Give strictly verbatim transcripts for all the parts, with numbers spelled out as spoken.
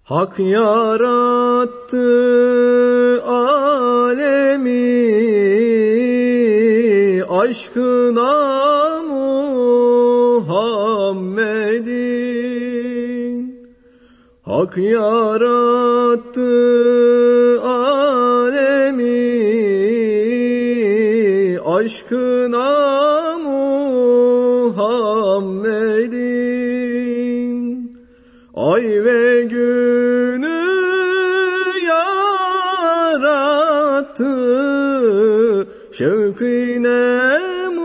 Hak yarattı alemi aşkına Muhammed'in. Hak yarattı alemi aşkına Muhammed'in. Ay ve günü yarattı şevkine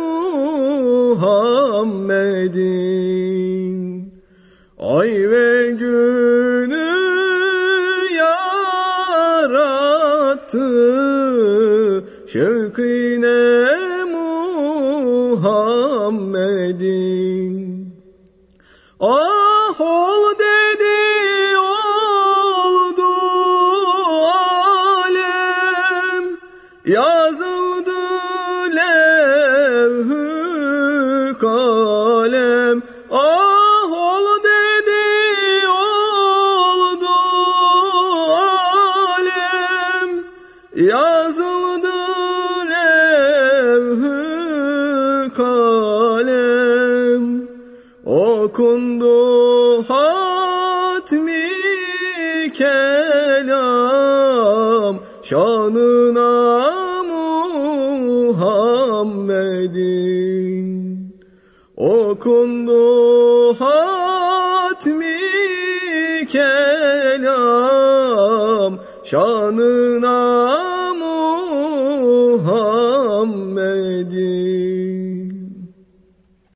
Muhammed'in. Ay ve günü yarattı şevkine Muhammed'in. Ah ol dedi oldu alem, yazıldı levh-ü kalem. Ah ol dedi oldu alem, yazıldı levh-ü kalem. Okundu hatmi kelam şanına Muhammed'in. Okundu hatmi kelam şanına